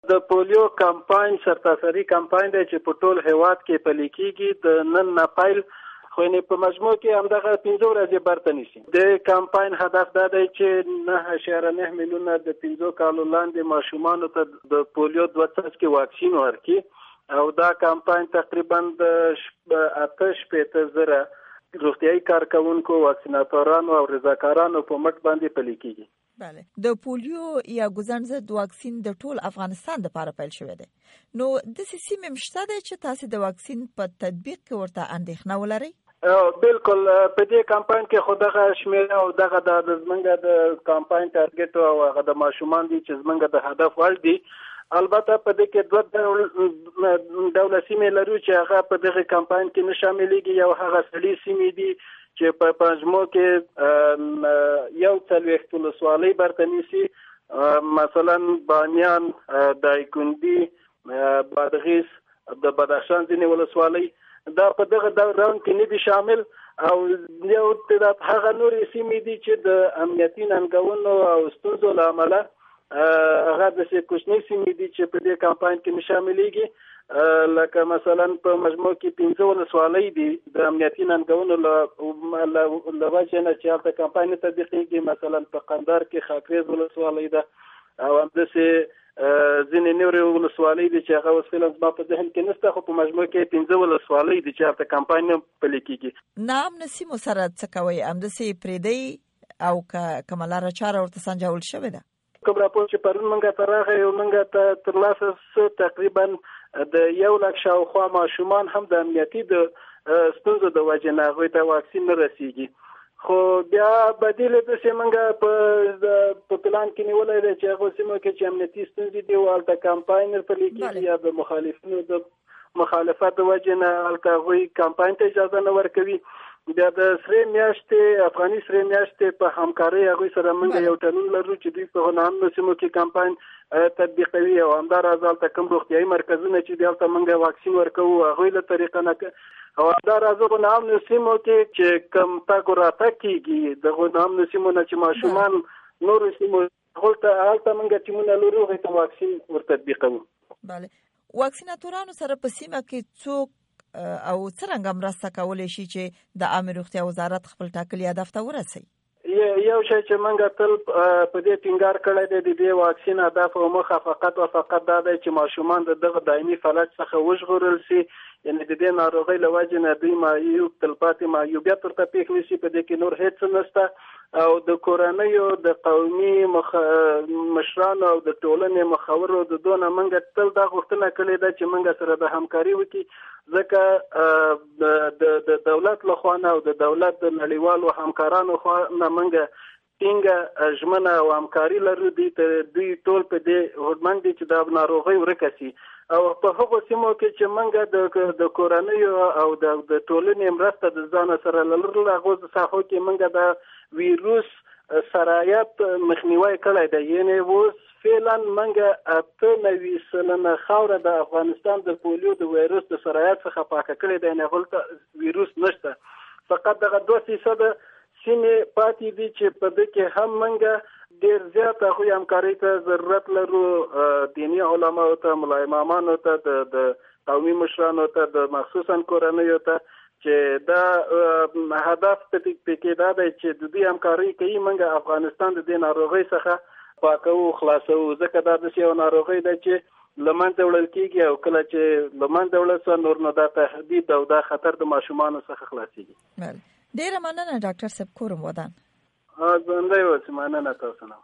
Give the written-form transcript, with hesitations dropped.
د پولیو کمپاین سرتاسري کمپاین دی چې په ټول هیواد کې پلي کیږي د نن نه پیل خو نه په مجموع کې همدغه 15 ورځې برته نشي. د کمپاین هدف دا دی چې 9.9 میلیونه د 15 کالو لاندې ماشومانو ته د پولیو 2 څاڅکي واکسین ورکړي او دا کمپاین تقریبا د 8,000 روغتیايي کارکونکو واکسیناتورانو او رضاکارانو په مټ باندې پلي کیږي. بله د پولیو یا ګوزن ضد واکسین د ټول افغانستان لپاره پیل شوی دی. نو د سیمې مشته دی چې تاسو د واکسین په تطبیق کې ورته اندېښنه ولرئ؟ بالکل په دې کمپاین کې خو دغه شمیره او دغه د زمونږ د کمپاین ټارګټ او هغه د ماشومان دي چې زمونږ د هدف وړ دي. البته په دې کې دوه ډول سیمې لرو چې هغه په دغه کمپاین کې نه شاملېږي. یو هغه سړي سیمې دي چې په پنځمو کې یو څلوېښت ولسوالۍ برته نیسي، مثلا بامیان، دایکنډي، بادغیس، د بدخشان ځینې ولسوالۍ دا په دغه راوند کې نه دي شامل. او یو تعداد هغه نورې سیمې دي چې د امنیتي ننګونو او ستونزو له امله هغه د کوچنۍ سیمې دي چې په دې کمپاین کې نه شاملېږي. لکه مثلا په مجموع کې 15 ولسوالۍ دي د امنیتي ننګونو له وجې نه چې هلته کمپاین تطبیقېږي. مثلا په قندهار کې خاکریز ولسوالۍ ده او همداسې ځینې نورې ولسوالۍ دي چې هغه اوس فعلا زما په ذهن کې نشته، خو په مجموع کې 15 ولسوالۍ دي چې هلته کمپاین پلي کېږي. ناامنه سیمو سره څه کوئ؟ همداسې پرېږدئ او که کومه چاره ورته سنجول شوې ده؟ کوم راپور چې پرون موږ ته راغی او موږ ته ترلاسه تقریبا د 1 لک شاوخوا ماشومان هم د امنیتي د ستونزو د وجې نه هغوی ته واکسین نه رسیږي. خو بیا بدیل داسې موږ په پلان کې نیولی دی چې هغو سیمو کې چې امنیتي ستونزې دي او هلته کمپاین پلي کېږي یا د مخالفینو د مخالفت د وجې نه هلته هغوی کمپاین ته اجازه نه ورکوي. بیا د سرې میاشتې افغاني سرې میاشتې په همکارۍ هغوی سره موږ یو تړون لرو چې دوی په نامنو سیمو کې کمپاین تطبیقوي او همداراز هلته کوم روغتیایي مرکزونه چې دي هلته موږ واکسین ورکوو هغوی له طریقه نه او همداراز په نامنو سیمو کې چې کوم تګ راتګ کېږي دغو نامنو سیمو نه چې ماشومان نورو سیمو هلته موږ ټیمونه لرو هغوی ته واکسین ورتطبیقوو. بله واکسیناتورانو سره په سیمه کې څوک او څرنګه مرسته کولی شي چې د عامه روغتیا وزارت خپل ټاکلي هدف ته ورسوي؟ یو شی چې موږ تل په دې ټینګار کړی دی د دې واکسین هدف او موخه فقط او فقط دا دی چې ماشومان د دغه دایمي فلج څخه وژغورل شي، یعنې د دې ناروغۍ له وجې نه دوی معیوب تلپاتې معیوبیت ورته پېښ نه شي. په دې کې نور هېڅ نشته او د کورنیو د قومي مشرانو او د ټولنې مخورو د دونه موږ تل دا غوښتنه کړې ده چې موږ سره د همکاري وکړي، ځکه د دولت له خوا نه او د دولت د نړیوالو همکارانو خوا نه موږ ټینګه ژمنه او همکاري لرو. دوی ټول په دې هوډمند دي چې دا ناروغۍ ورکه شي او په هغو سیمو کې چې موږ د کورنیو او د ټولنې مرسته د ځان سره لرل هغو ساحو کې موږ د ویروس سرایت مخنیوی کړی دی. یعنې اوس فعلا موږ 98% خاوره د افغانستان د پولیو د ویروس د سرایت څخه پاکه کړې ده، یعنې هلته ویروس نشته. فقط دغه 2% سیمې پاتې دي چې په دې کې هم موږ ډېر زیات هغوی همکارۍ ته ضرورت لرو، دیني علماو ته، ملا امامانو ته، د قومي مشرانو ته، د مخصوصا کورنیو ته، چې دا هدف پکې دا دی چې د دوی همکارۍ کوي موږ افغانستان د دې ناروغۍ څخه پاکوو خلاصوو. ځکه دا داسې یو ناروغۍ ده چې له منځه وړل کېږي او کله چې له منځه وړل سوه نور نو دا تهدید او دا خطر د ماشومانو څخه خلاصېږي. ډېره مننه ډاکټر صاحب، کورم ودان. ژوندی اوسې. مننه تاسو نه.